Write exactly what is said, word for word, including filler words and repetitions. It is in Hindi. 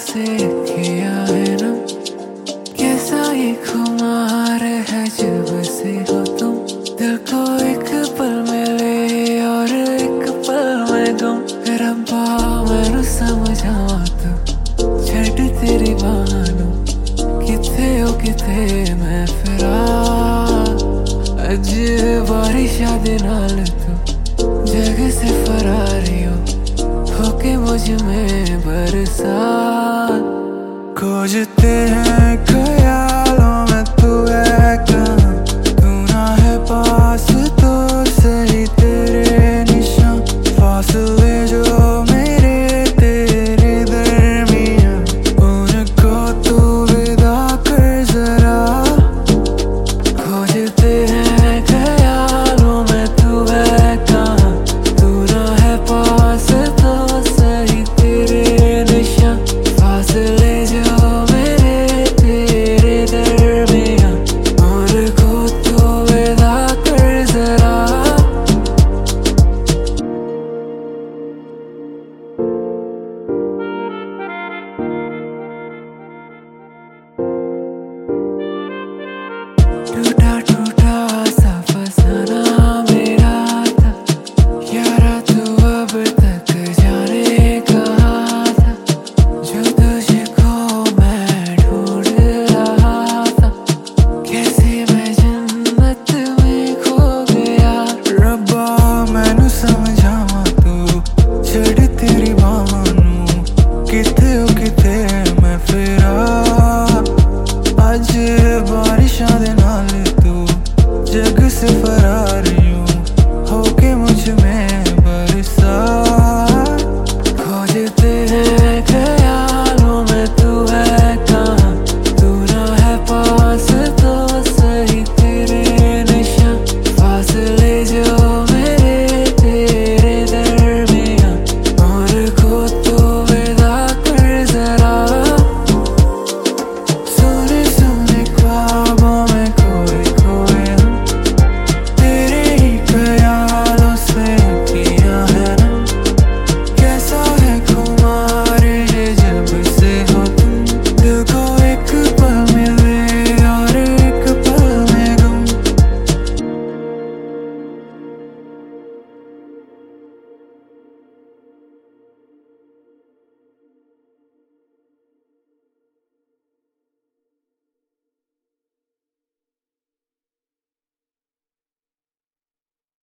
से किया है ना, कैसा ये खुमार है जब से हो तुम। दिल को एक पल मिले और एक पल में गम, रब्बा मैनू समझावा तू छड़ तेरी बानू, किथे ओ किथे मैं फिरा। अज बारिशा दे नाल तू जग से फरारी हो, होके मुझ में बरसात। खोजते हैं खोया